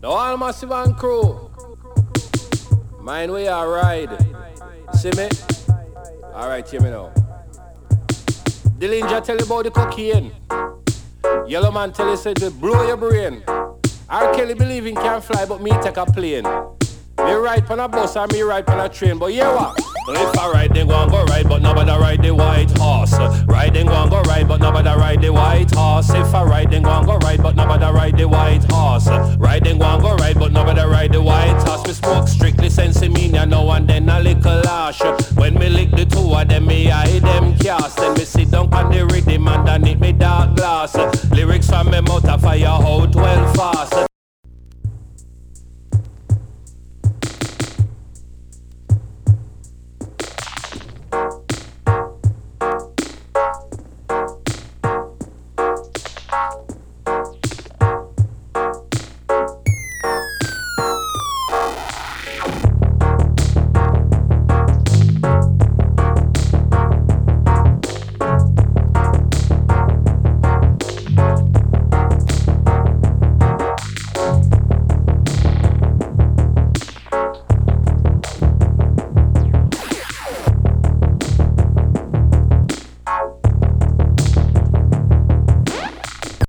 The all massive and crew. Mind where you ride. See me? Alright, hear me now. Dillinger tell you about the cocaine. Yellow man tell you say to blow your brain. R. Kelly believing can fly but me take a plane. Me ride on a bus and me ride on a train. But yeah what? If I ride then go and go ride but nobody ride the white horse. Ride then go and go ride but nobody ride the white horse. If I ride then go and go ride but nobody ride the white horse. Ride then go and go ride but nobody ride the white horse. Me smoke strictly sensimania now and then a little ash. When me lick the two of them me eye them cast. Then me sit down on the rhythm underneath me dark glass. Lyrics from me mouth a fire out well fast.